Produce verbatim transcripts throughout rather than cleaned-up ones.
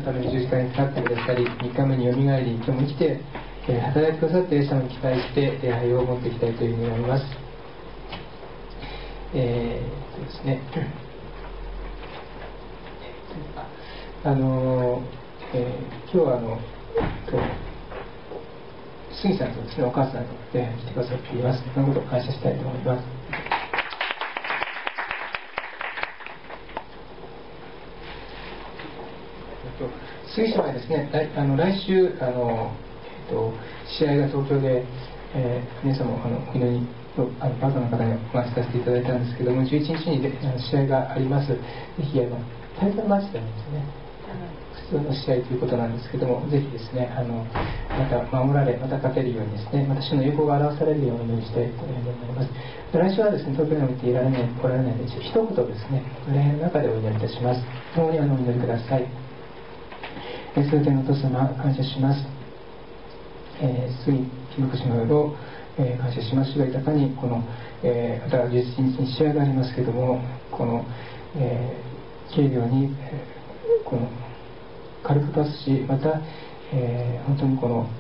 ために十字架にかかってくださり、みっかめによみがえり、今日も生きて、えー、働いてくださってイエス様に期待して礼拝を持っていきたいというふうに思います。えー、ですねあの、えー、今日はあの杉さんとですね、お母さんが礼拝に来てくださっています。そのことを感謝したいと思います。杉さんはですね、来あの来週あの、えっと、試合が東京で、えー、皆さんもあのお祈りのあのパートナーの方にお話しさせていただいたんですけども、じゅういちにちにであの試合があります。ぜひあのタイトルマッチであるんですね。普通の試合ということなんですけども、ぜひですね、あのまた守られ、また勝てるようにですね、また主の栄光が表されるようにしたいと思います。来週はですね、東京においていられない、おられないので、一言ですね、礼拝の中でお祈りいたします。共にあのお祈りください。すべてのお父様、感謝します。えー、杉木牧師の夜を、えー、感謝します。主が豊かにこの、えー、またじゅういちにちに試合がありますけれども、この、えー、軽量に、えー、この軽くパスし、また、えー、本当にこの、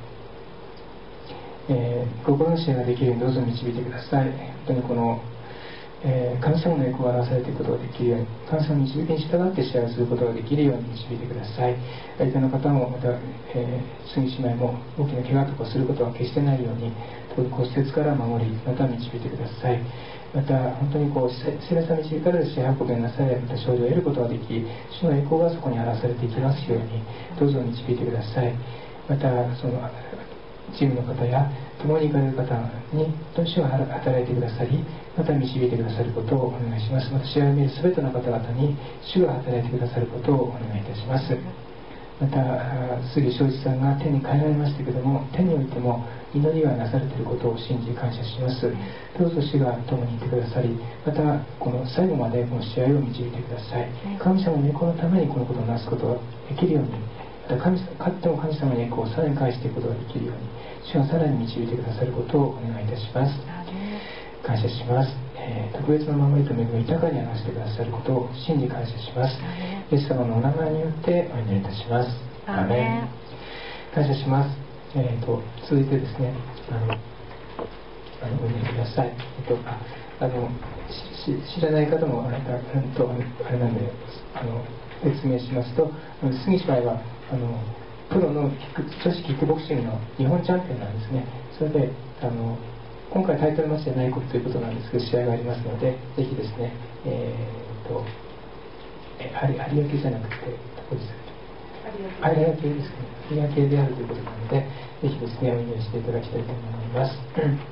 えー、心の試合ができるようにどうぞ導いてください。本当にこの、えー、神様の栄光が表されていくことができるように、神様の導きに従って試合をすることができるように導いてください。相手の方もまた、えー、杉姉妹も大きな怪我とかすることは決してないように、骨折から守り、また導いてください。また本当にこう聖霊様に導かれる試合運びをなされ、また勝利を得ることができ、主の栄光がそこに表されていきますように、どうぞ導いてください。またそのチームの方や共に行かれる方に本当に主が働いてくださり、また導いてくださることをお願いします。また試合を見るすべての方々に主が働いてくださることをお願いいたします。また杉正一さんが天に帰られましたけども、天においても祈りがなされていることを信じ感謝します。どうぞ主が共にいてくださり、またこの最後までこの試合を導いてください。神様の栄光のためにこのことをなすことができるように、また神勝っても神様の栄光をさらに返していくことができるように、主がさらに導いてくださることをお願いいたします。感謝します。えー、特別な守りと恵みを豊かに表してくださることを信じ感謝します。イエス様のお名前によってお祈りいたします。アーメン。感謝します。えー、と続いてですね、あのあのお祈りください。えっとああの知らない方もあれとあれなんであの説明しますと、杉姉妹はあのプロの女子キックボクシングの日本チャンピオンなんですね。それであの今回タイトルマッチじゃないことということなんですけど、試合がありますので、ぜひですね、えー、とえ有明じゃなくてどこでしたっけ、有明系ですね、有明系であるということなので、ぜひですねお祈りしていただきたいと思います。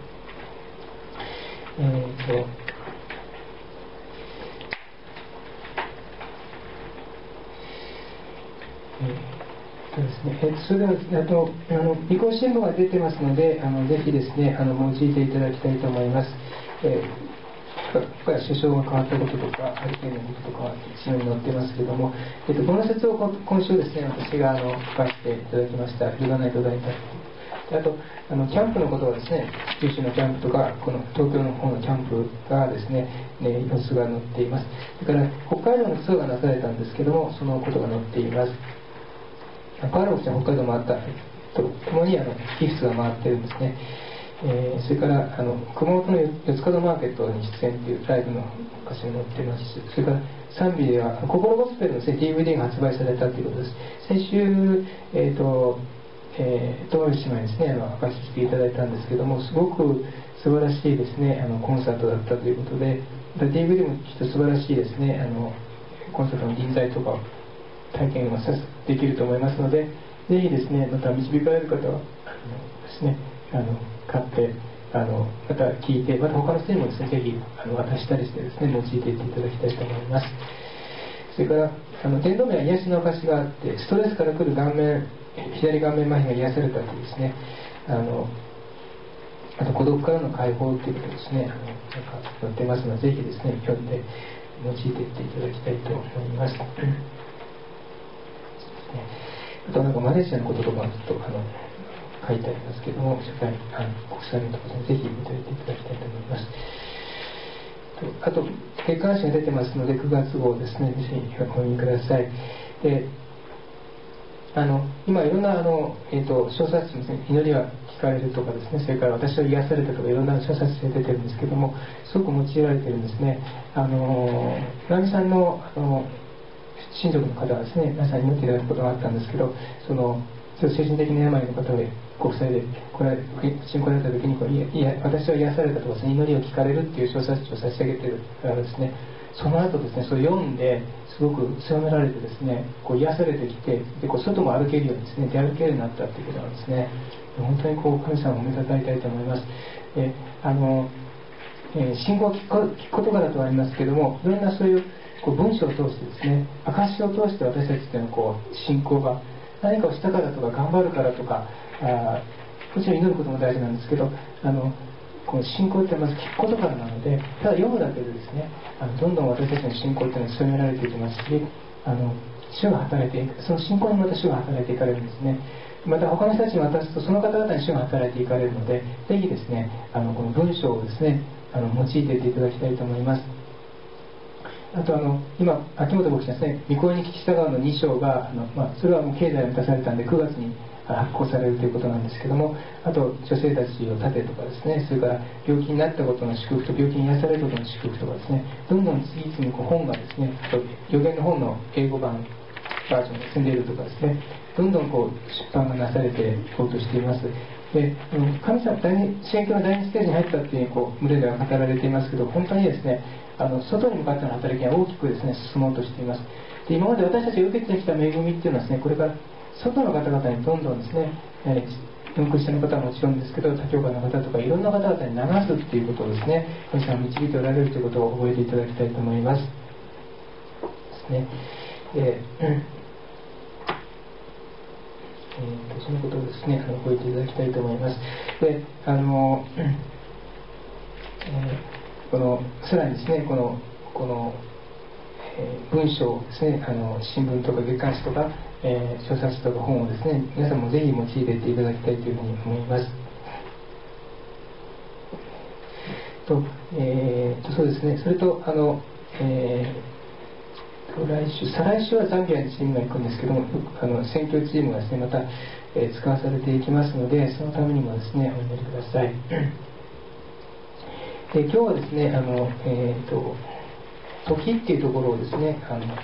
えーとえーそうですね、えそれではあとあの移行新聞が出てますので、あのぜひですねあの用いていただきたいと思います。えー、今回首相が変わったこととかハリケーンのこととか一緒に載ってますけれども、えっと、この説を今週ですね私があの書かせていただきました。ユダナイト大会、あとあのキャンプのことはですね、九州のキャンプとかこの東京の方のキャンプがですね、ね様子が載っています。それから北海道のツアーがなされたんですけども、そのことが載っています。パーラオちゃん北海道回ったとともにあのギフスが回ってるんですね。えー、それからあの熊本の四つ角マーケットに出演というライブの歌詞に載っていますし、それから賛美では心ゴスペルの ディーブイディー が発売されたということです。先週、えーとえー、友達姉妹ですね、あの明かししていただいたんですけども、すごく素晴らしいですねあのコンサートだったということで、ディーブイディー もきっと素晴らしいですねあのコンサートの臨在とか体験をできると思いますので、ぜひですねまた導かれる方はあのですねあの買ってあのまた聞いて、また他の人にもですねぜひあの渡したりしてですね用いていっていただきたいと思います。それからあの伝道名は癒しの証があって、ストレスから来る顔面左顔面麻痺が癒されたというですね、あのあと孤独からの解放ということですね、あのなんか載ってますので、ぜひですね読んで用いていっていただきたいと思います。あとなんかマレーシアのこととかちょっとあの書いてありますけども、社会あの国際のところでぜひ見ていただきたいと思います。あと月刊誌が出てますのでくがつ号ですね、ぜひお読みください。であの今いろんなあの、えー、と小冊子ですね、祈りは聞かれるとかですね、それから私は癒されたとかいろんな小冊子で出てるんですけども、すごく用いられてるんですね。あの直美さんのあの親族の方がですね、皆さんに祈っていただくことがあったんですけど、その精神的な病の方でご夫妻でこれ信仰られた時にこういやいや私は癒されたとかですね、祈りを聞かれるっていう小冊子を差し上げてるからですね、その後ですね、それを読んですごく強められてですね、こう癒されてきて、でこう外も歩けるようにですね、出歩けるようになったっていうことなんですね。本当にこう神様を褒めたたえたいと思います。であの、えー、信仰を聞く聞く言葉だとありますけども、いろんなそういうこう文章を通してですね、証を通して私たちっていうのはこう信仰が何かをしたからとか頑張るからとか、あもちろん祈ることも大事なんですけど、あのこの信仰ってまず聞くことからなので、ただ読むだけでですね、あのどんどん私たちの信仰っていうのは強められていきますし、あの主が働いていく、その信仰にまた主が働いていかれるんですね。また他の人たちに渡すとその方々に主が働いていかれるので、ぜひですね、あのこの文章をですね、あの用いていっていただきたいと思います。あとあの今秋元牧師ですね、御声に聞き従うのに章があの、まあ、それはもう経済を満たされたんでくがつに発行されるということなんですけども、あと女性たちを立てとかですね、それから病気になったことの祝福と病気に癒されることの祝福とかですね、どんどん次々にこう本がですね、あと予言の本の英語版バージョンが積んでいるとかですね、どんどんこう出版がなされていこうとしています。で神様第二宣教の第二ステージに入ったっていうこう群れでは語られていますけど、本当にですね、あの外に向かっての働きが大きくですね進もうとしています。で今まで私たちが受けてきた恵みっていうのはですね、これから外の方々にどんどんですね、えー、四駆下の方はもちろんですけど、他教会の方とかいろんな方々に流すっていうことをですね、神様導いておられるということを覚えていただきたいと思います。ですね。でえー、とそのことをですね、あの覚えていただきたいと思います。で、あの、えー、このさらにですね、このこの、えー、文章をですね、あの新聞とか月刊誌とか、えー、小冊子とか本をですね、皆さんもぜひ用いていっていただきたいというふうに思います。と、えー、とそうですね、それとあの、えー来週再来週はザンビアにチームが行くんですけども、あの選挙チームがですねまた、えー、使わされていきますので、そのためにもですねお祈りください。で今日はですね、あの、えー、と時っていうところをですねあの、え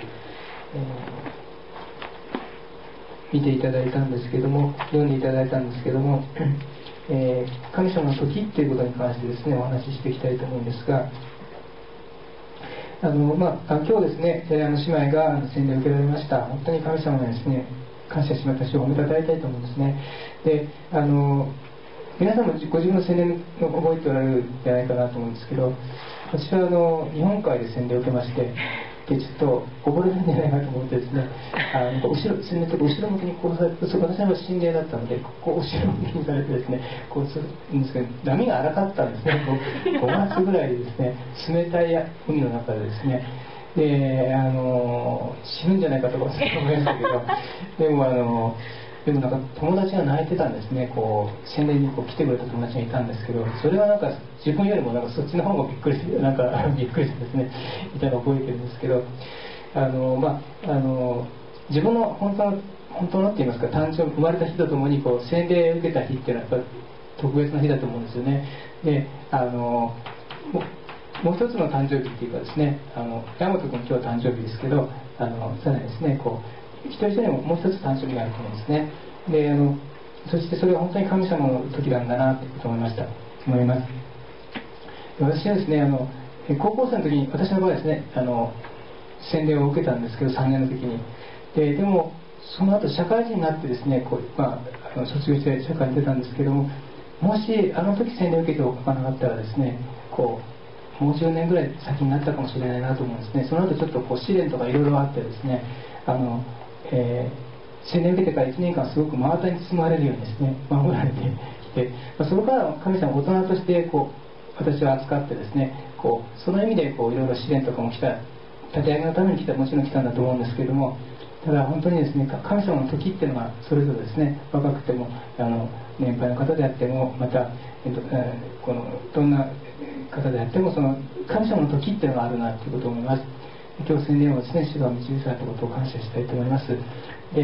ー、見ていただいたんですけども、読んでいただいたんですけども、えー、神様の時っていうことに関してですねお話ししていきたいと思うんですが、あのまあ、今日ですね、あの姉妹が洗礼を受けられました。本当に神様にですね、感謝しまった主を褒めたたえたいと思うんですね。で、あの皆さんもご自分の洗礼を覚えておられるんじゃないかなと思うんですけど、私はあの日本海で洗礼を受けまして、でちょっと溺れるんじゃないかと思ってですね、あの後ろ洗礼とか後ろ向きにこうされて、私は心霊だったので、こう後ろ向きにされてですね、こうするんですけど、波が荒かったんですね。ごがつぐらいでですね、冷たい海の中でですね、であの死ぬんじゃないかとか思いましたけど、でもあのでもなんか友達が泣いてたんですね。こう洗礼にこう来てくれた友達がいたんですけど、それはなんか自分よりもなんかそっちの方がびっくりしてなんかびっくりしてですねいたのを覚えてるんですけど、あのまああの自分の本当の本当のって言いますか、誕生生まれた日とともにこう洗礼を受けた日っていうのはやっぱり特別な日だと思うんですよね。であのもう一つの誕生日っていうかですね、あの山本君今日誕生日ですけど、あのさらにですねこう一人一人にももう一つ誕生日があると思うんですね。であのそしてそれは本当に神様の時なんだなということを思いました思います。で私はですねあの高校生の時に、私の場合ですねあの洗礼を受けたんですけどさんねんの時に、ででもその後社会人になってですねこう、まあ、あの卒業して社会に出たんですけども、もしあの時洗礼を受けておかなかったらですねこうもうじゅうねんぐらい先になったかもしれないなと思うんですね。その後ちょっとこう試練とかいろいろあってですね、あのえー、洗礼を受けてからいちねんかんすごく真綿に包まれるようにですね守られてきて、まあ、そこから神様大人としてこう私は扱ってですねこうその意味でこういろいろ試練とかも来た、立て上げのために来た、もちろん来たんだと思うんですけれども、ただ本当にですね神様の時っていうのがそれぞれですね、若くてもあの年配の方であっても、また、えっとえー、このどんな方であってもその神様の時っていうのがあるなということを思います。今日洗礼をですね主が導かれたことを感謝したいと思います。で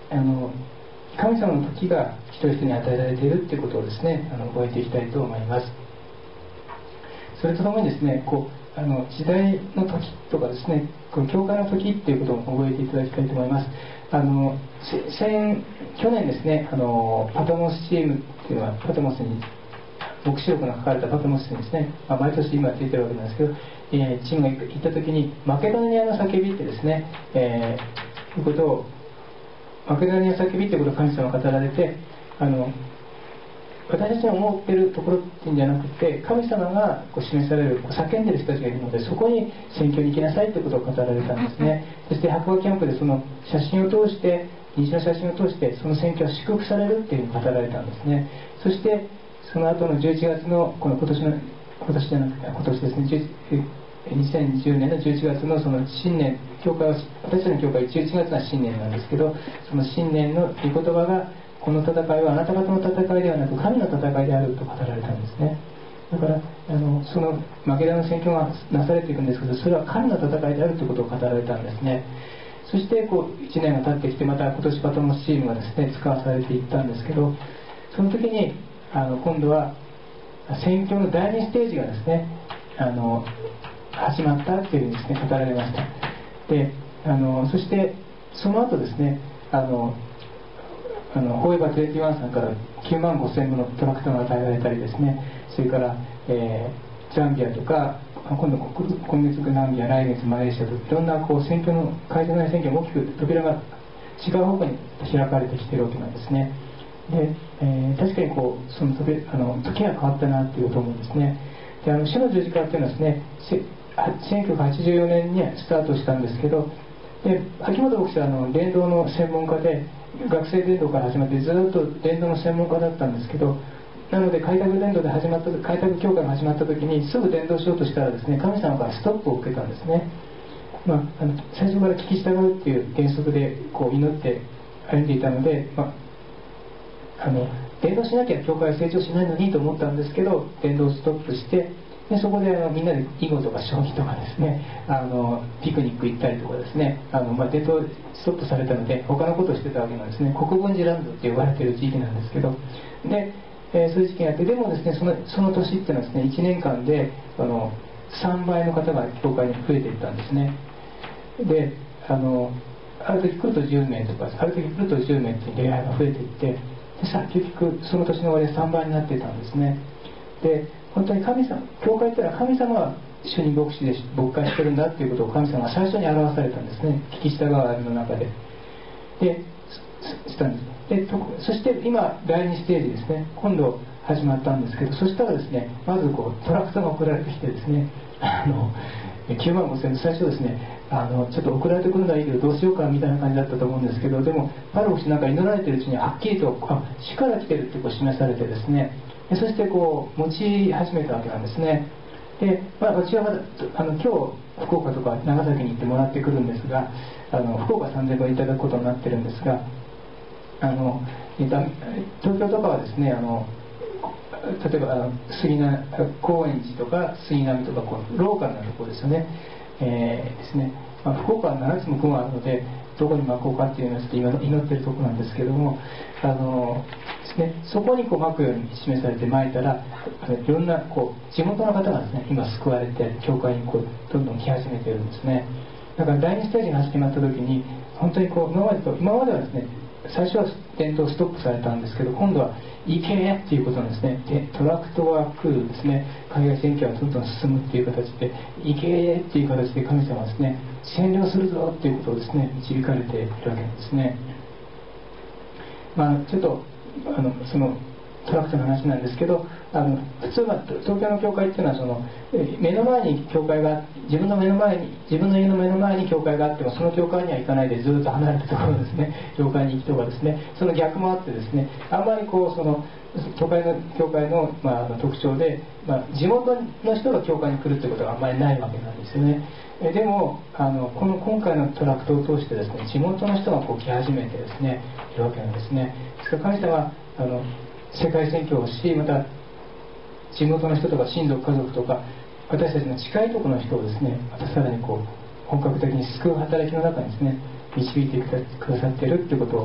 あの神様の時が一人一人に与えられているということをですね、あの覚えていきたいと思います。それとともにですね、こうあの時代の時とかですね、この教会の時っていうことを覚えていただきたいと思います。あの先去年ですね、あのパトモスチームっていうのはパトモスに黙示録の書かれたパトモスにですね、まあ、毎年今ついてるわけなんですけど、えー、チームが行った時にマケドニアの叫びってですね、えー、いうことをマケドニアの叫びってことを神様が語られて、あの私たちの思っているところっていうんじゃなくて、神様がこう示される、叫んでる人たちがいるので、そこに選挙に行きなさいということを語られたんですね。そして白馬キャンプでその写真を通して虹の写真を通してその選挙は祝福されるっていうふうに語られたんですね。そしてその後のじゅういちがつのこの今年の今年じゃなくて今年ですね、にせんにじゅうねんのじゅういちがつのその新年、教会は私たちの教会じゅういちがつが新年なんですけど、その新年の御言葉が、この戦いはあなた方の戦いではなく神の戦いであると語られたんですね。だからあのそのマゲダの宣教がなされていくんですけど、それは神の戦いであるということを語られたんですね。そしてこういちねんが経ってきて、また今年パトモスチームがですね使わされていったんですけど、その時にあの今度は宣教のだいにステージがですねあの始まったっていうふうにですね語られました。であのそしてその後ですね、あのあのフォーエバーにじゅういちさんからきゅうまんごせん部のトラクトが与えられたりですね、それから、えー、ザンビアとか今度今月ザンビア、来月マレーシアといろんなこう選挙の会場内選挙も大きく扉が違う方向に開かれてきているわけなんですね。で、えー、確かにこうその時あの時が変わったなっていうと思うんですね。であの主の十字架っていうのはですねせせんきゅうひゃくはちじゅうよねんにスタートしたんですけど、で秋元牧師はあの伝道の専門家で学生伝道から始まってずっと伝道の専門家だったんですけど、なので開拓伝道で始まった開拓教会が始まった時にすぐ伝道しようとしたらですね、神様からストップを受けたんですね。まあ、あの最初から聞き従うっていう原則でこう祈って歩んでいたので、まあ、あの伝道しなきゃ教会は成長しないのにと思ったんですけど、伝道をストップして、でそこであのみんなで囲碁とか将棋とかですね、あのピクニック行ったりとかですね、あの、まあ、伝統ストップされたので他のことをしてたわけなんですね。国分寺ランドって呼ばれている地域なんですけど、で、えー、そういう時期があって、でもですねそのその年っていうのはですねいちねんかんであのさんばいの方が教会に増えていったんですね。であのある時来るとじゅうめいとか、ある時来るとじゅうめいっていう出会いが増えていって、でさ結局その年の終わりでさんばいになっていたんですね。で本当に神様、教会っていうのは神様が主任牧師で牧会してるんだっていうことを神様が最初に表されたんですね、聞き従うあれの中で。でしたんですでとそして今だいにステージですね、今度始まったんですけど、そしたらですねまずこうトラクターが送られてきてですね、あのきゅうまんごせん部最初ですね、あのちょっと送られてくるのはいいけどどうしようかみたいな感じだったと思うんですけど、でもパロ牧師なんか祈られてるうちにはっきりとあ死から来てるってこう示されてですね、そしてこう持ち始めたわけなんですね。で、まあ、私はまだあの今日福岡とか長崎に行ってもらってくるんですが、あの福岡さんぜんぶいただくことになってるんですが、あの東京とかはですね、あの例えば杉並高円寺とか杉並とかこうローカルなところですよね、えー、ですね、まあ、福岡はななつも区があるのでどこに巻こうかっていうのを今祈ってるところなんですけども、あのですね、そこにこう巻くように示されて巻いたら、いろんなこう地元の方がですね今救われて教会にこうどんどん来始めてるんですね。だからだいにステージが始まった時に本当にこう今までと今まではですね最初は伝統ストップされたんですけど、今度は行けっていうことなんですね。でトラクトは来るですね、海外選挙はどんどん進むっていう形で行けっていう形で神様はですね占領するぞっていうことをですね導かれているわけなんですね。まあちょっとあのそのトラクトの話なんですけど、あの普通は東京の教会っていうのはその目の前に教会が自分の目の前に自分の家の目の前に教会があってもその教会には行かないでずっと離れたところですね教会に行きとかですね、その逆もあってですね、あんまりこうその教会の教会の、まあ、特徴で、まあ、地元の人が教会に来るってことがあんまりないわけなんですよね。えでもあのこの今回のトラクトを通してですね地元の人がこう来始めてですねいるわけなんですね。ですから神様はあの世界宣教をし、また地元の人とか親族家族とか私たちの近いところの人をですねまたさらにこう本格的に救う働きの中にですね導いてくださっているということを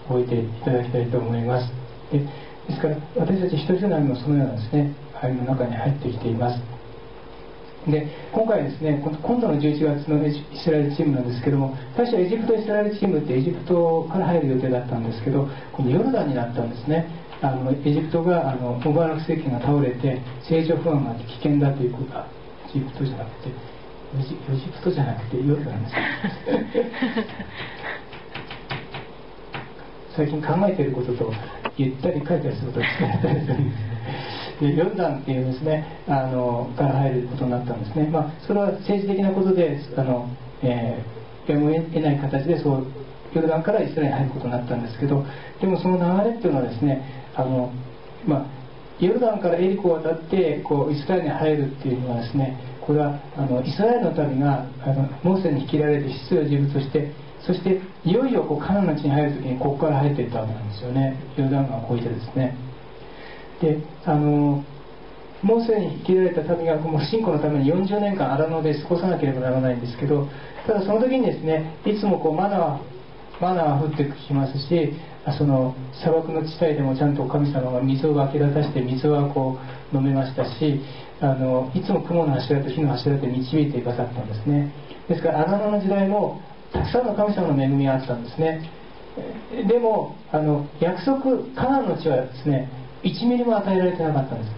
覚えていただきたいと思います。でですから私たち一人一人の歩みもそのようなですね歩みの中に入ってきています。で今回ですね、今度のじゅういちがつのイスラエルチームなんですけども、最初エジプトイスラエルチームってエジプトから入る予定だったんですけど、このヨルダンになったんですね。あのエジプトがあのムバラク政権が倒れて政情不安があって危険だということが、エジプトじゃなくてエジエジプトじゃなくてヨルダンです最近考えていることと言ったり書いたりすることが違ったりするんですでヨルダンっていうですねあのから入ることになったんですね。まあ、それは政治的なことであの、えー、やむを得ない形でそうヨルダンからイスラエルに入ることになったんですけど、でもその流れっていうのはですねあの、まあ、ヨルダンからエリコを渡ってこうイスラエルに入るっていうのはですね、これはあのイスラエルの民があのモーセに引き入れられて必要事務として、そしていよいよこうカナンの地に入る時にここから入っていったわけなんですよね。ヨルダン川を越えてですね。であのモーセに引き入れられた民がもう信仰のためによんじゅうねんかん荒野で過ごさなければならないんですけど、ただその時にですねいつもこうマナーマナーは降ってきますし、その砂漠の地帯でもちゃんと神様が水を湧き出さして水はこう飲めましたし、あのいつも雲の柱と火の柱で導いてくださったんですね。ですから荒野の時代もたくさんの神様の恵みがあったんですね。でもあの約束カナンの地はですねいちミリも与えられてなかったんです。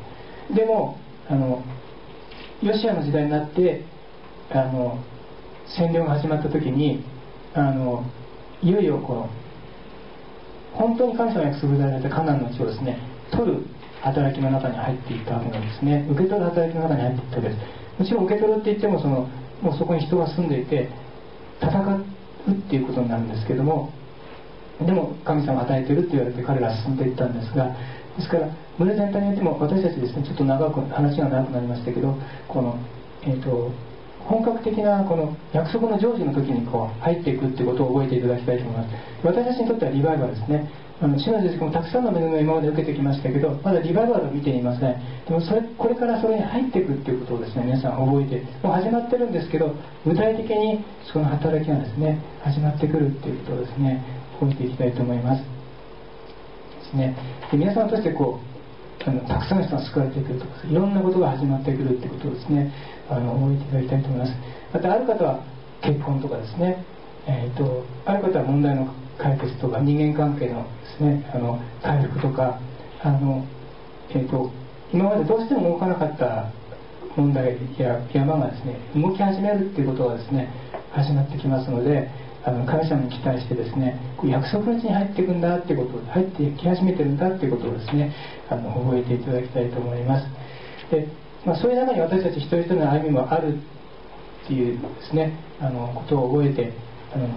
でもあのヨシアの時代になってあの占領が始まった時にあのいよいよこの本当に神様が約束されたカナンの地をですね取る働きの中に入っていったわけなんですね。受け取る働きの中に入っていったわけです。もちろん受け取るって言ってもそのもうそこに人が住んでいて戦うっていうことになるんですけども、でも神様が与えてるって言われて彼らは進んでいったんですが、ですから群れ全体によっても私たちですねちょっと長く話が長くなりましたけど、このえっ、ー、と本格的なこの約束の成就の時にこう入っていくっていうことを覚えていただきたいと思います。私たちにとってはリバイバルですね。あの主の実もたくさんの恵みを今まで受けてきましたけど、まだリバイバルを見ていません。でもそれこれからそれに入っていくっていうことをですね皆さん覚えて、もう始まってるんですけど、具体的にその働きがですね始まってくるっていうことをですね覚えていきたいと思いますですね。で皆さんとしてこうあのたくさんの人が救われてくるとかいろんなことが始まってくるってことをですねあの覚えていただきたいと思います。またある方は結婚とかですね、えー、とある方は問題の解決とか人間関係のですねあの回復とかあの、えー、と今までどうしても動かなかった問題や山がですね動き始めるっていうことがですね始まってきますので、あの神様に期待してですね約束の地に入っていくんだっていうことを入ってき始めてるんだっていうことをですねあの覚えていただきたいと思います。で、まあ、そういう中に私たち一人一人の歩みもあるっていうですねあのことを覚えてあの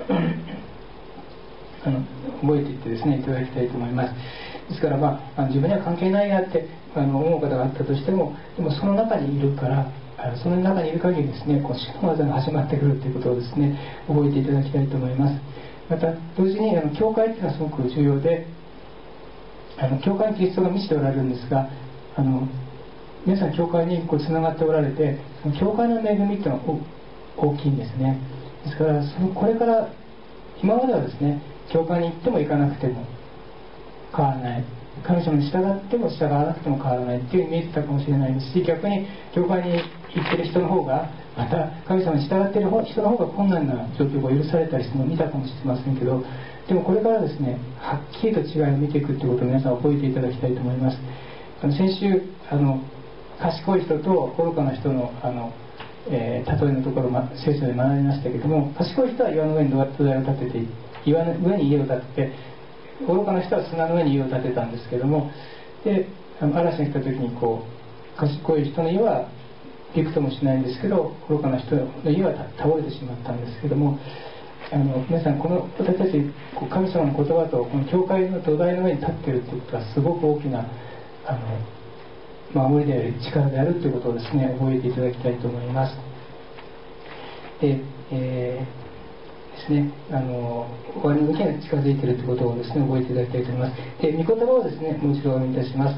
あの覚えていってですねいただきたいと思います。ですから、まあ、あの自分には関係ないやってあの思う方があったとしても、でもその中にいるからその中にいる限りですねこう主の技が始まってくるということをですね覚えていただきたいと思います。また同時にあの教会というのはすごく重要で、あの教会にキリストが満ちておられるんですが、あの皆さん教会にこうつながっておられて、その教会の恵みっていうのは大きいんですね。ですからそのこれから今まではですね教会に行っても行かなくても変わらない、神様に従っても従わなくても変わらないっていう見えてたかもしれないですし、逆に教会に行ってる人の方がまた神様に従っている人の方が困難な状況が許されたりするのを見たかもしれませんけど、でもこれからですねはっきりと違いを見ていくということを皆さん覚えていただきたいと思います。あの先週あの賢い人と愚かな人のあの、えー、例えのところ、ま、聖書で学びましたけども、賢い人は岩の上に土台を建てて岩の上に家を建てて、愚かな人は砂の上に家を建てたんですけども、であの嵐が来た時にこう賢い人の家はびくともしないんですけど、愚かな人の家は倒れてしまったんですけども、あの皆さんこの私たち神様の言葉とこの教会の土台の上に立っているということはすごく大きなあの守りであり力であるということをですね覚えていただきたいと思います。で、えー、ですねあの終わりの時が近づいているということをですね覚えていただきたいと思います。で、御言葉をですねもう一度お読みいたします。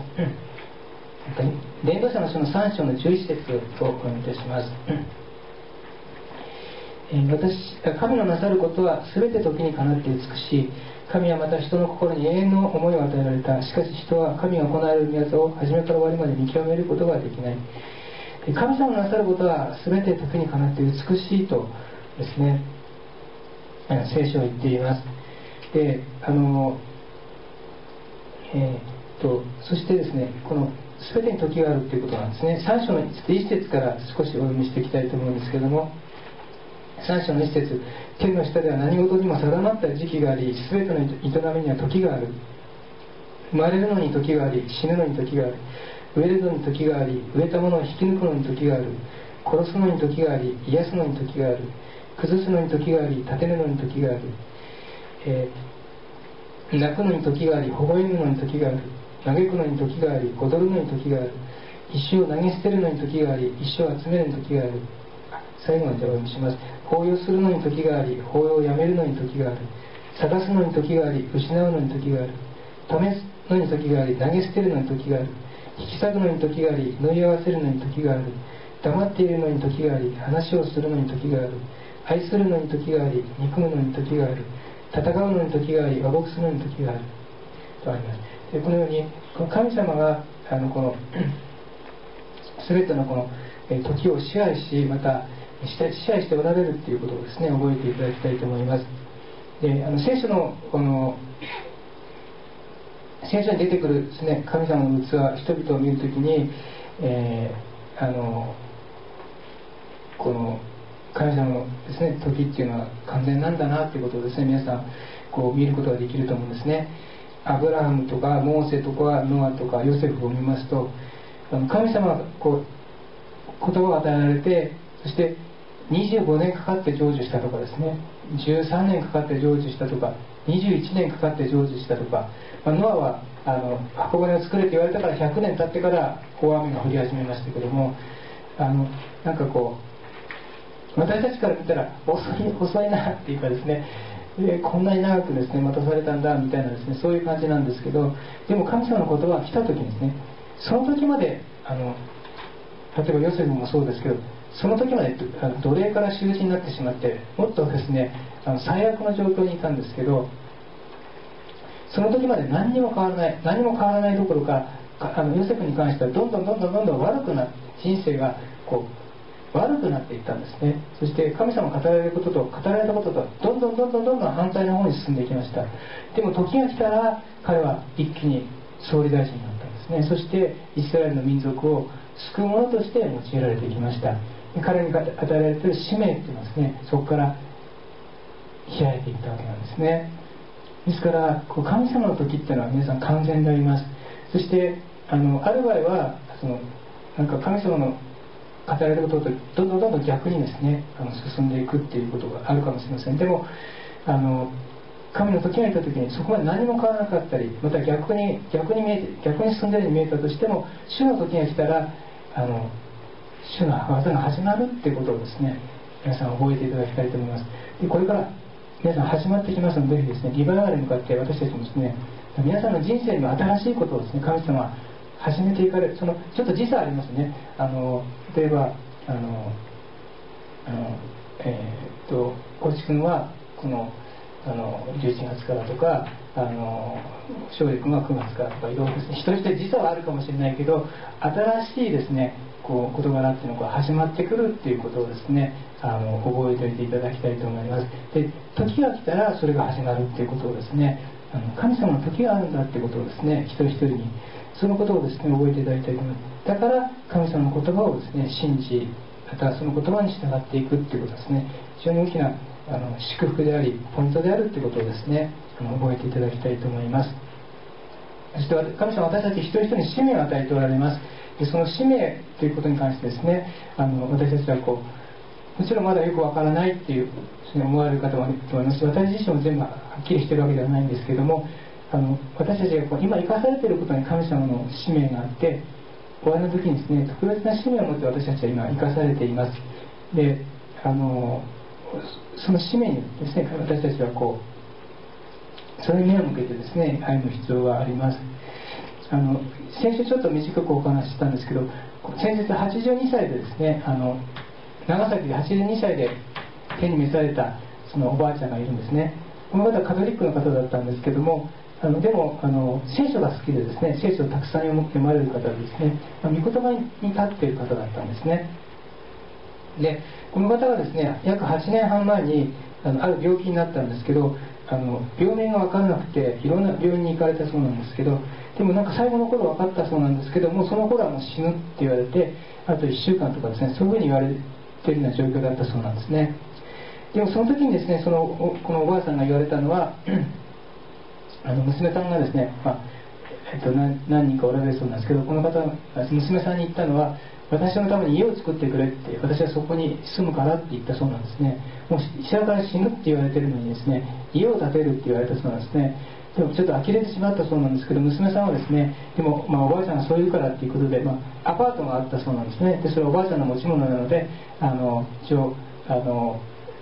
伝道者の書のさん章のじゅういち節をお読みいたします。私神のなさることは全て時にかなって美しい。 神はまた人の心に永遠の思いを与えられた。しかし人は神が行われる御業を初めから終わりまで見極めることができない。神様のなさることは全て時にかなって美しいとですね、聖書は言っています。であの、えー、っとそしてですね、この全てに時があるということなんですね。さん章の一節から少しお読みしていきたいと思うんですけれども、さん章の一節、天の下では何事にも定まった時期があり、全ての営みには時がある。生まれるのに時があり、死ぬのに時がある。植えるのに時があり、植えたものを引き抜くのに時がある。殺すのに時があり、癒すのに時がある。崩すのに時があり、立てるのに時がある。えー、泣くのに時があり、微笑むのに時がある。嘆くのに時があり、踊るのに時がある。石を投げ捨てるのに時があり、石を集めるのに時がある。最後までお読みします。抱擁するのに時があり、抱擁をやめるのに時がある。探すのに時があり、失うのに時がある。試すのに時があり、投げ捨てるのに時がある。引き裂くのに時があり、縫い合わせるのに時がある。黙っているのに時があり、話をするのに時がある。愛するのに時があり、憎むのに時がある。戦うのに時があり、和睦するのに時があるとあります。でこのようにこの神様があのこの全てのこの時を支配し、また支配しておられるということをですね、覚えていただきたいと思います。であの聖書のこの聖書に出てくるですね、神様の器、人々を見るときに、えー、あのこの神様のですね、時っていうのは完全なんだなということをですね、皆さんこう見ることができると思うんですね。アブラハムとかモーセとかノアとかヨセフを見ますと、神様がこう言葉を与えられて、そしてにじゅうごねんかかって成就したとかですね、じゅうさんねんかかって成就したとか、にじゅういちねんかかって成就したとか、まあ、ノアはあの箱舟を作れと言われたからひゃくねん経ってから大雨が降り始めましたけども、あのなんかこう私たちから見たら遅い遅いなっていうかですね、えこんなに長くですね待たされたんだみたいなですね、そういう感じなんですけど、でも神様の言葉が来た時にですね、その時まであの例えばヨセフもそうですけど、その時まで奴隷から囚人になってしまって、もっとですねあの最悪の状況にいたんですけど、その時まで何にも変わらない何も変わらないどころか、あのヨセフに関してはどんどんどんどんどんどん悪くなって、人生がこう悪くなっていったんですね。そして神様が語られることと語られたこととどんどんどんどんどんどん反対の方に進んでいきました。でも時が来たら彼は一気に総理大臣になったんですね。そしてイスラエルの民族を救う者として用いられていきました。彼に与えられている使命っていうのはですね、そこから開いていったわけなんですね。ですからこう神様の時っていうのは皆さん完全であります。そしてあのある場合はそのなんか神様の語られることとどんどんどんどん逆にですねあの進んでいくっていうことがあるかもしれません。でもあの神の時がいた時にそこまで何も変わらなかったり、また逆に逆に見えて逆に進んでいるように見えたとしても、主の時が来たらあの主の技が始まるっていうことをですね、皆さん覚えていただきたいと思います。でこれから皆さん始まってきますので、ぜひですねリバイバルに向かって私たちもですね、皆さんの人生にも新しいことをですね神様は始めていかれる。そのちょっと時差ありますね。あの例えばあのあのえー、っと小路君はこのあのじゅういちがつからとか、あの勝利君はくがつからとか、いろいろですね、一人一人時差はあるかもしれないけど、新しいですねこう事柄っていうのが始まってくるっていうことをですねあの覚えておいていただきたいと思います。で時が来たらそれが始まるっていうことをですね、あの神様の時があるんだっていうことをですね、一人一人にそのことをですね覚えていただきたいと思います。だから神様の言葉をですね信じ、またその言葉に従っていくっていうことですね、非常に大きなあの祝福でありポイントであるということをですねあの覚えていただきたいと思います。そして神様は私たち一人一人に使命を与えておられます。でその使命ということに関してですね、あの私たちはこうもちろんまだよくわからないっていう、ね、思われる方もいると思いますし、私自身も全部はっきりしているわけではないんですけども、あの私たちがこう今生かされていることに神様の使命があって、終わりの時にですね特別な使命を持って私たちは今生かされています。であのその使命にですね私たちはこうそれに目を向けてですね歩む必要があります。あの先週ちょっと短くお話ししたんですけど、先日はちじゅうにさいでですねあの長崎ではちじゅうにさいで手に召されたそのおばあちゃんがいるんですね。 この方はカトリックの方だったんですけども、あのでもあの聖書が好きでですね、聖書をたくさん読まれる方でですね、御言葉に立っている方だったんですね。でこの方はですね、約はちねんはんまえにあのある病気になったんですけど、あの病名が分からなくていろんな病院に行かれたそうなんですけど、でもなんか最後の頃分かったそうなんですけども、その頃はもう死ぬって言われて、あといっしゅうかんとかですね、そういうふうに言われているような状況だったそうなんですね。でもその時にですね、そのこのおばあさんが言われたのはあの娘さんがですね、まあえっと、何, 何人かおられるそうなんですけど、この方娘さんに言ったのは、私のために家を作ってくれって、私はそこに住むからって言ったそうなんですね。もう医者から死ぬって言われてるのにですね、家を建てるって言われたそうなんですね。でもちょっと呆れてしまったそうなんですけど、娘さんはですね、でも、まあ、おばあちゃんがそう言うからっていうことで、まあ、アパートがあったそうなんですね。でそれはおばあちゃんの持ち物なので、あの一応あの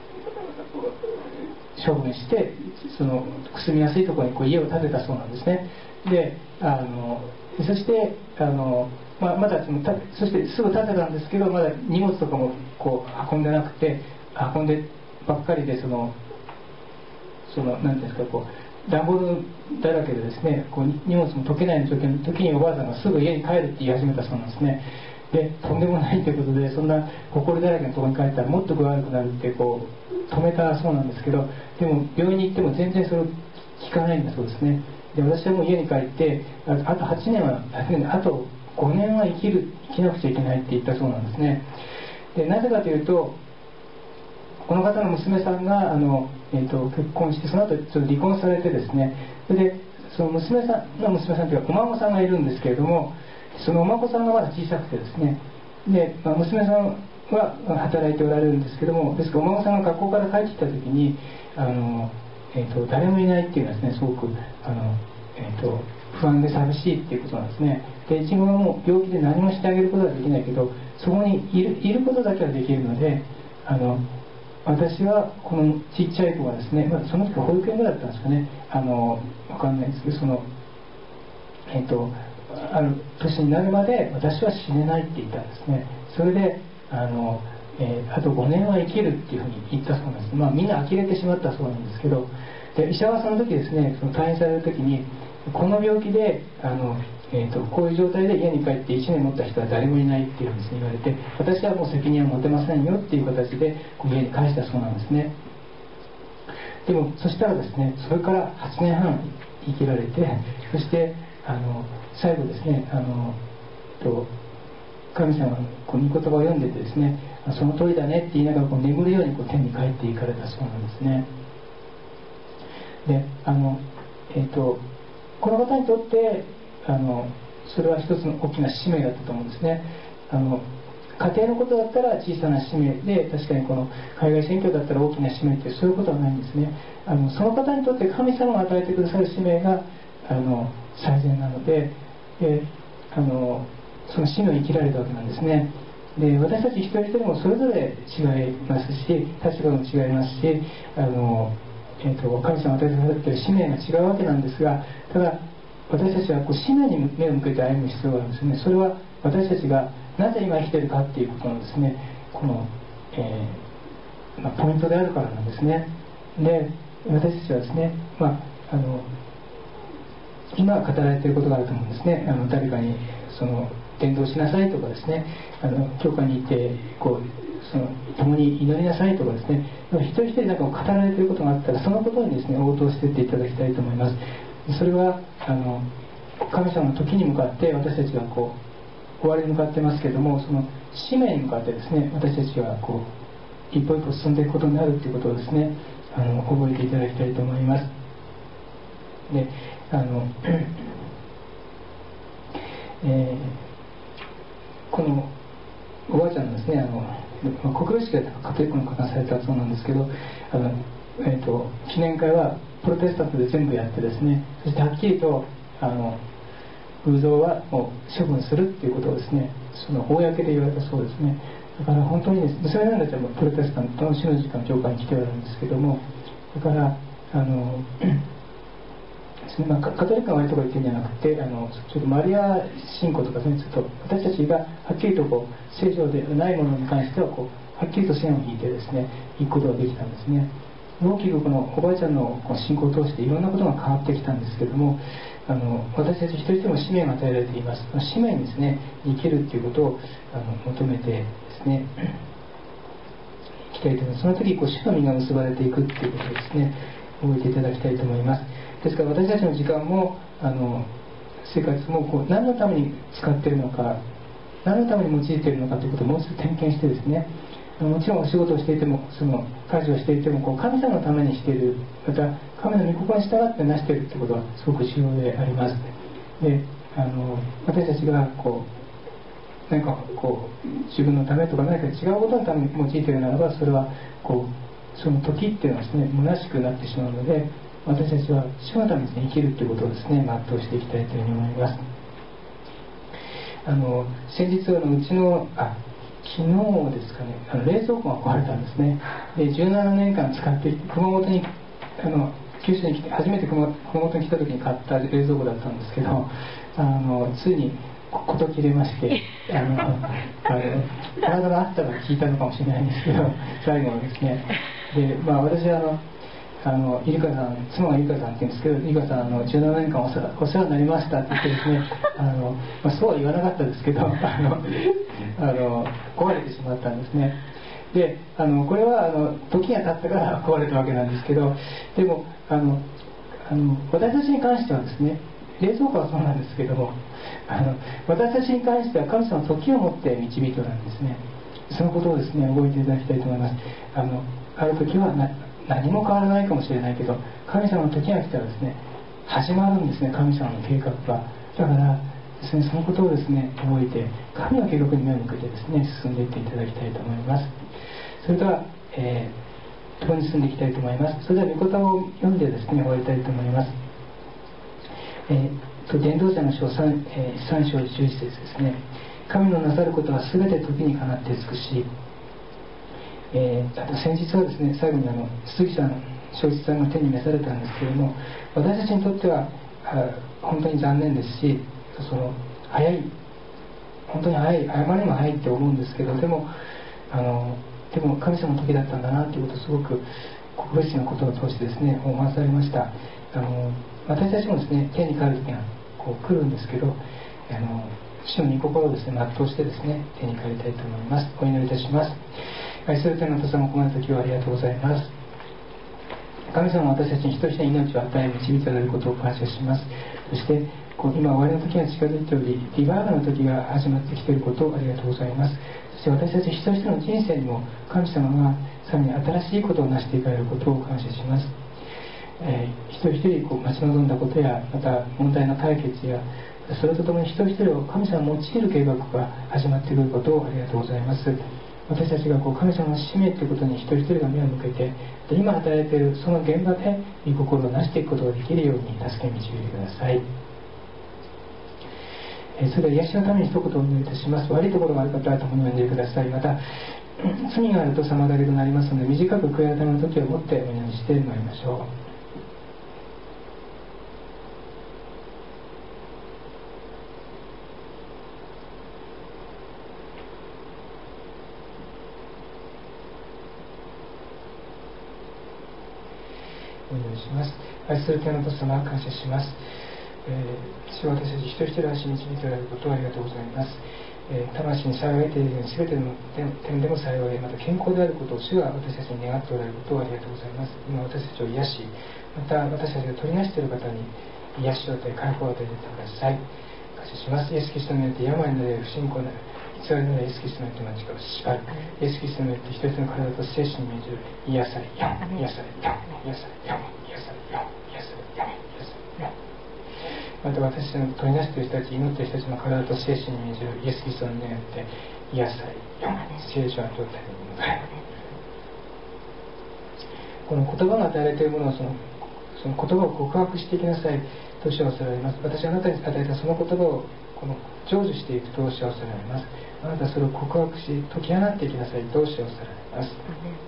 処分して、その住みやすいところにこう家を建てたそうなんですね。であのそしてあの、まあ、まだそのたそしてすぐ建てたんですけど、まだ荷物とかもこう運んでなくて、運んでばっかりで、そのその何ていうんですか、こう段ボールだらけでですね、こう荷物も解けない状況の時におばあさんがすぐ家に帰るって言い始めたそうなんですね。でとんでもないということで、そんな埃だらけのところに帰ったらもっと具合悪くなるってこう止めたそうなんですけど、でも病院に行っても全然それを聞かないんだそうですね。で私はもう家に帰って、あとはちねんはあとごねんは生きる生きなくちゃいけないって言ったそうなんですね。でなぜかというと、この方の娘さんがあの、えー、と結婚して、その後ちょっと離婚されてですね、それでその娘さんの娘さんというかお孫さんがいるんですけれども、そのお孫さんがまだ小さくてですね、で、まあ、娘さんは働いておられるんですけども、ですからお孫さんが学校から帰ってきた時にあの、えー、と誰もいないっていうのはですね、すごくあの、えー、と不安で寂しいっていうことなんですね。で自分はもう病気で何もしてあげることはできないけど、そこにいる、いることだけはできるので、あの私はこのちっちゃい子がですね、まあ、その時は保育園ぐらいだったんですかね、あの分かんないですけど、そのえっ、ー、とある年になるまで私は死ねないって言ったんですね。それであの、えー、あとごねんは生きるっていうふうに言ったそうなんです。まあみんな呆れてしまったそうなんですけど、で医者はその時ですね、その退院される時に、この病気であの、えー、とこういう状態で家に帰っていちねん持った人は誰もいないっていうふうに言われて、私はもう責任は持てませんよっていう形でこう家に帰したそうなんですね。でもそしたらですね、それからはちねんはん生きられて、そしてあの最後ですね、あのと神様のこう御言葉を読んでてですね、その通りだねって言いながらこう眠るようにこう天に帰っていかれたそうなんですね。であの、えー、とこの方にとってあのそれは一つの大きな使命だったと思うんですね。あの家庭のことだったら小さな使命で、確かにこの海外選挙だったら大きな使命ってそういうことはないんですね。あのその方にとって神様が与えてくださる使命があの最善なので、であのその使命を生きられたわけなんですね。で私たち一人一人もそれぞれ違いますし、立場も違いますし、あの、えー、と神様が与えてくださっている使命が違うわけなんですが、ただ私たちはこう使命に目を向けて歩む必要があるんですね。それは私たちがなぜ今生きているかっていうことのですね、この、えーまあ、ポイントであるからなんですね。で私たちはですね、まあ、あの今語られていることがあると思うんですね。あの誰かにその伝道しなさいとかですね、あの教会に行ってこうその共に祈りなさいとかですね、一人一人なんか語られていることがあったら、そのことにですね応答していっていただきたいと思います。それはあの神様の時に向かって私たちがこう終わりに向かってますけれども、その使命に向かってですね、私たちはこう一歩一歩進んでいくことになるということをですね、あの覚えていただきたいと思います。であの、えー、このおばあちゃんのですね、あの国領式がカトリックの方がされたそうなんですけど、あの、えーと、記念会はプロテスタントで全部やってですね、そしてはっきりとあの偶像はもう処分するっていうことをですね、その公で言われたそうですね。だから本当にですね、娘さんたちはもうプロテスタントの主の時間教会に来ておられるんですけども、だからあのまあ、カトリックが悪いところ言ってるんじゃなくて、あのちょっとマリア信仰とかですね、ちょっと私たちがはっきりとこう聖書でないものに関してはこうはっきりと線を引いてですね行くことができたんですね。 大きくこのおばあちゃんのこの信仰を通していろんなことが変わってきたんですけれども、あの私たち一人一人も使命が与えられています。使命にですね生きるっていうことをあの求めてですねいきたいと思います。その時こう主の実が結ばれていくっていうことをですね覚えていただきたいと思います。ですから私たちの時間もあの生活もこう何のために使っているのか、何のために用いているのかということをもう一度点検してですね、もちろんお仕事をしていても、その家事をしていてもこう神様のためにしている、また神の御心に従って成しているということはすごく重要であります。であの私たちがこう何かこう自分のためとか何か違うことのために用いているならば、それはこうその時っていうのはですね虚しくなってしまうので、私たちは主のために生きるということをですね全うしていきたいというふうに思います。あの先日あのうちのあ昨日ですかね、あの冷蔵庫が壊れたんですね。でじゅうななねんかん使って熊本にあの九州に来て初めて熊本に来た時に買った冷蔵庫だったんですけど、あのついに事切れまして、あのあの体があったら聞いたのかもしれないんですけど、最後はですね。で、まあ、私はあのあのイリカさん、妻がイリカさんって言うんですけど、イリカさんあのじゅうななねんかんお世話お世話になりましたって言ってですね、あの、まあ、そうは言わなかったですけど、あのあの壊れてしまったんですね。であのこれはあの時が経ったから壊れたわけなんですけど、でもあのあの私たちに関してはですね、冷蔵庫はそうなんですけども、あの私たちに関しては神様の時をもって導いておられるんですね。そのことをですね覚えていただきたいと思います。あのある時はな何も変わらないかもしれないけど、神様の時が来たらですね始まるんですね、神様の計画が。だからですね、そのことをですね覚えて神の計画に目を向けてですね進んでいっていただきたいと思います。それでは、えー、共に進んでいきたいと思います。それでは御言葉を読んでですね終わりたいと思います。えー、と伝道者の書 3,、えー、さん章じゅういち節ですね。神のなさることは全て時にかなって美しい。えー、あと先日はですね、最後にあの杉さん正一さんが手に召されたんですけれども、私たちにとってはあ本当に残念ですし、その早い本当に早い、あまりにも早いって思うんですけど、でもあのでも神様の時だったんだなということをすごく告別式のことを通してですね思わされました。あの私たちもですね天に帰る時がこう来るんですけど、あの主の御心をですね全うしてですね天に帰りたいと思います。お祈りいたします。愛する天の父様、ここまでの時はありがとうございます。神様は私たちに一人一人命を与え導いておられることを感謝します。そしてこう今終わりの時が近づいており、リバイバルの時が始まってきていることをありがとうございます。そして私たち一人一人の人生にも神様がさらに新しいことを成していかれることを感謝します。えー、一人一人こう待ち望んだことや、また問題の解決や、それとともに一人一人を神様を用いる計画が始まってくることをありがとうございます。私たちがこう神様の使命ということに一人一人が目を向けて、今働いているその現場で御心を成していくことができるように助け導いてください。それでは癒しのために一言お願いいたします。悪いところがある方は共に呼んでください。また罪があると妨げとなりますので、短く悔い改めの時をもってお祈りしてまいりましょう。お祈りします。愛する天の父様、感謝します。えー、主は私たち一人一人足に導いておられることをありがとうございます。えー、魂に幸い得ているように全ての点でも幸い、また健康であることを主が私たちに願っておられることをありがとうございます。今私たちを癒し、また私たちが取りなしている方に癒しを与え、解放を与えてください。感謝します。イエス・キリストによって病のない不信仰な偽りのないイエス・キリストによって間違う縛る。イエス・キリストによって一人の体と精神に命じる癒されよ、癒されよ、癒されよ、癒されよ、癒されよ、癒されよ。また私たちの取りなしている人たち、祈っている人たちの体と精神に命じるイエス・キリストの名によって癒されよ、正常な状態に戻れ。この言葉が与えられているものをそのその言葉を告白していきなさいと主はおっしゃられます。私はあなたに与えたその言葉をこの成就していくと主はおっしゃられます。あなたはそれを告白し解き放っていきなさいと主はおっしゃられます。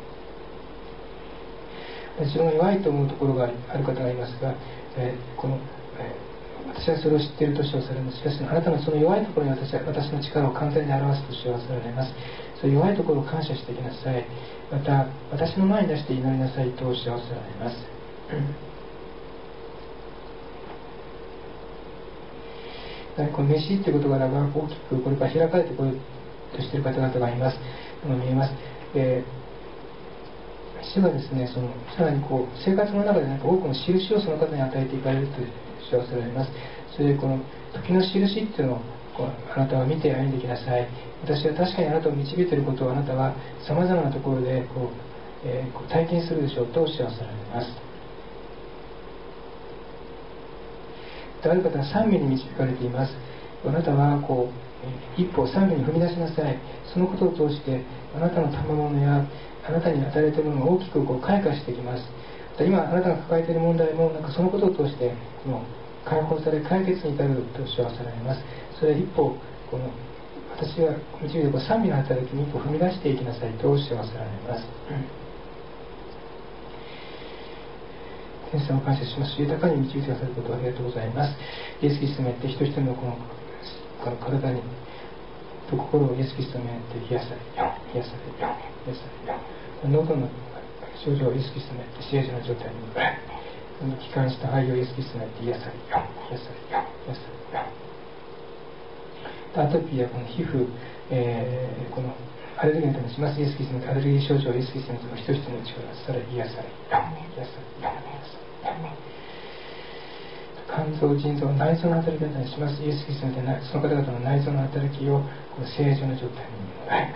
自分が弱いと思うところがある方がいますが、えー、この、えー、私はそれを知っていると主はおっしゃられます。しかしあなたのその弱いところに私は私の力を完全に表すと主はおっしゃられます。 そういう弱いところを感謝していきなさい。また私の前に出して祈りなさいとおっしゃられます。この飯っていう言葉が大きくこれから開かれてこようとしている方々がいますのが見えます。で主がですね、そのさらにこう生活の中でなんか多くの印をその方に与えていかれると知らせられます。それでこの時の印っていうのをこうあなたは見て歩んできなさい。私は確かにあなたを導いていることをあなたはさまざまなところでこう、えー、こう体験するでしょうと知らせられます。ある方は賛美に導かれています。あなたはこう一歩賛美に踏み出しなさい。そのことを通してあなたの賜物やあなたに与えられているものが大きくこう開花していきます。今あなたが抱えている問題もなんかそのことを通してこの解放され解決に至ると知らせられます。それは一歩この私が導いてこう賛美の働きに一歩踏み出していきなさいと知らせられます。天様を感謝します。豊かに導いてくださることをありがとうございます。イエス・キリストによって一人一人のこのこの体にと心をイエス・キリストによって癒されよ癒されよ癒されよ喉の症状をイエス・キリストによって幸せな状態に戻れ帰還した肺をイエス・キリストによって癒されよ癒されよ癒されよアトピーやこの皮膚、えー、このアレルギーのためにしますイエス・キリストのアレルギー症状をイエス・キリストによって一人一人の力をされ癒されよ癒されよ癒されよ肝臓、腎臓、内臓の働き方にします。イエス・キリストによってその方々の内臓の働きをこの正常な状態に戻れ。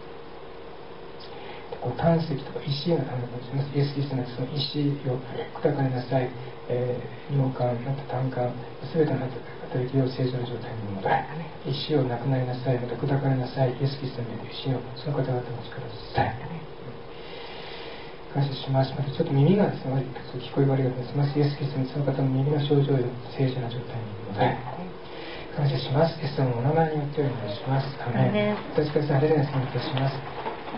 こう胆石とか石の働きをします。イエス・キリストによってその石を砕かれなさい。えー、尿管、また胆管、すべての働きを正常な状態に戻れ。石をなくなりなさい。また砕かれなさい。イエス・キリストによって石をその方々の力を伝え。感謝します。またちょっと耳がですね、聞こえ悪いようにします。イエス・キリストにその方の耳の症状を正常な状態に戻れ。感謝します。イエス様のお名前によってお願いします。アメン。私からハレルヤ賛美いたします。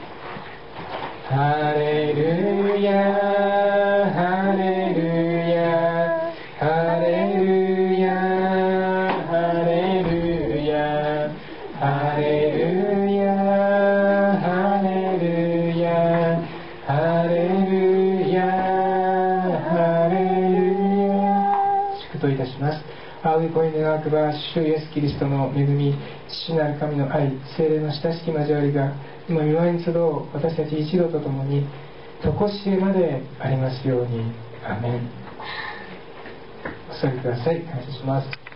ハレルヤハレルヤハレルヤハレルヤハレルヤハレルヤハレルヤハレルヤ祝祷いたします。仰ぎ声願わくば主イエスキリストの恵み父なる神の愛聖霊の親しき交わりが今御前に集う私たち一同とともにとこしえまでありますように。アメン。お座りください。感謝します。